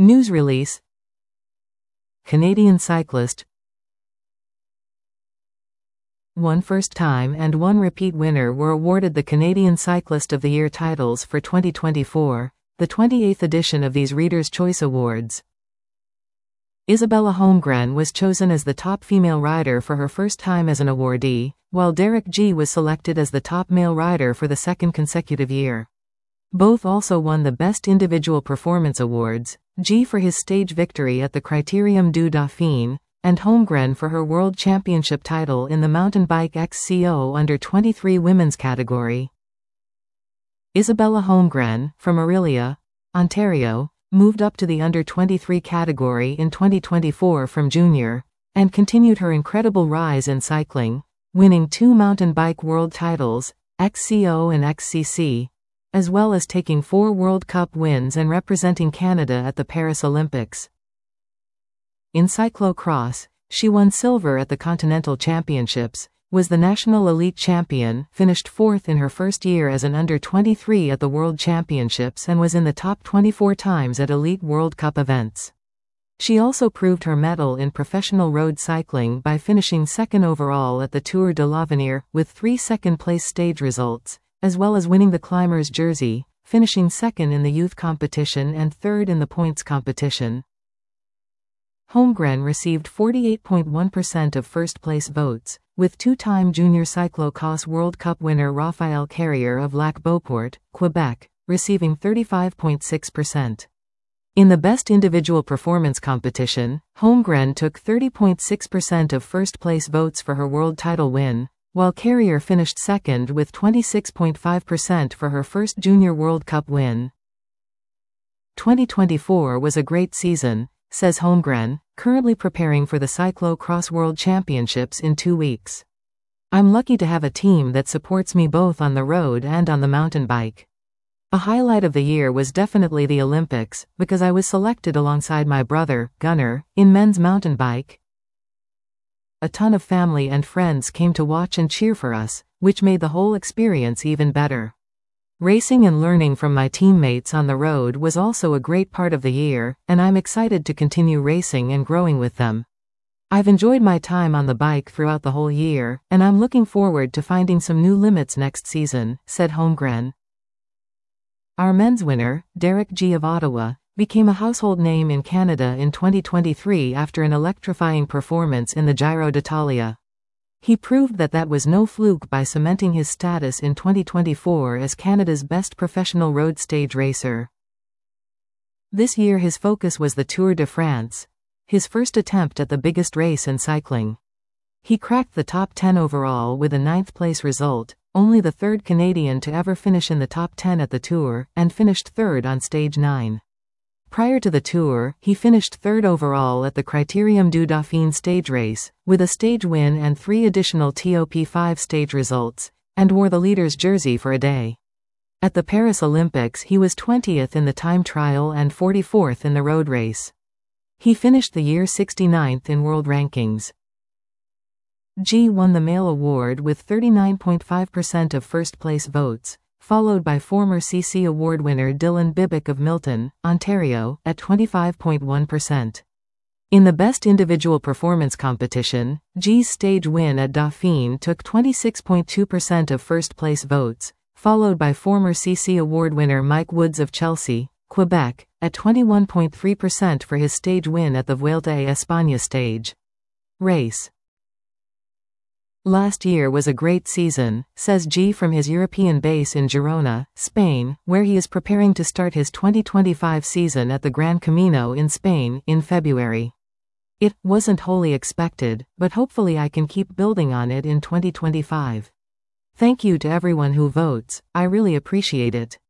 News release. Canadian cyclist. One first-time and one repeat winner were awarded the Canadian Cyclist of the Year titles for 2024, the 28th edition of these Reader's Choice Awards. Isabella Holmgren was chosen as the top female rider for her first time as an awardee, while Derek G was selected as the top male rider for the second consecutive year. Both also won the Best Individual Performance Awards, G for his stage victory at the Critérium du Dauphiné, and Holmgren for her World Championship title in the mountain bike XCO under-23 women's category. Isabella Holmgren, from Orillia, Ontario, moved up to the under-23 category in 2024 from junior, and continued her incredible rise in cycling, winning 2 mountain bike world titles, XCO and XCC, as well as taking 4 World Cup wins and representing Canada at the Paris Olympics. In cyclocross, she won silver at the Continental Championships, was the national elite champion, finished 4th in her first year as an under-23 at the World Championships, and was in the top 24 times at elite World Cup events. She also proved her mettle in professional road cycling by finishing 2nd overall at the Tour de l'Avenir, with 3 second-place stage results, as well as winning the Climbers Jersey, finishing 2nd in the youth competition and 3rd in the points competition. Holmgren received 48.1% of first-place votes, with 2-time Junior Cyclo-Cross World Cup winner Raphael Carrier of Lac-Beauport, Quebec, receiving 35.6%. In the Best Individual Performance competition, Holmgren took 30.6% of first-place votes for her world title win, while Carrier finished 2nd with 26.5% for her first Junior World Cup win. 2024 was a great season, says Holmgren, currently preparing for the Cyclo-Cross World Championships in 2 weeks. I'm lucky to have a team that supports me both on the road and on the mountain bike. A highlight of the year was definitely the Olympics, because I was selected alongside my brother, Gunnar, in men's mountain bike. A ton of family and friends came to watch and cheer for us, which made the whole experience even better. Racing and learning from my teammates on the road was also a great part of the year, and I'm excited to continue racing and growing with them. I've enjoyed my time on the bike throughout the whole year, and I'm looking forward to finding some new limits next season, said Holmgren. Our men's winner, Derek G of Ottawa, became a household name in Canada in 2023 after an electrifying performance in the Giro d'Italia. He proved that was no fluke by cementing his status in 2024 as Canada's best professional road stage racer. This year his focus was the Tour de France, his first attempt at the biggest race in cycling. He cracked the top 10 overall with a 9th place result, only the 3rd Canadian to ever finish in the top 10 at the Tour, and finished 3rd on stage 9. Prior to the Tour, he finished 3rd overall at the Critérium du Dauphiné stage race, with a stage win and 3 additional TOP5 stage results, and wore the leader's jersey for a day. At the Paris Olympics he was 20th in the time trial and 44th in the road race. He finished the year 69th in world rankings. G won the male award with 39.5% of first-place votes, followed by former CC Award winner Dylan Bibick of Milton, Ontario, at 25.1%. In the Best Individual Performance competition, G's stage win at Dauphiné took 26.2% of first-place votes, followed by former CC Award winner Mike Woods of Chelsea, Quebec, at 21.3% for his stage win at the Vuelta a España stage race. Last year was a great season, says G from his European base in Girona, Spain, where he is preparing to start his 2025 season at the Gran Camino in Spain, in February. It wasn't wholly expected, but hopefully I can keep building on it in 2025. Thank you to everyone who votes, I really appreciate it.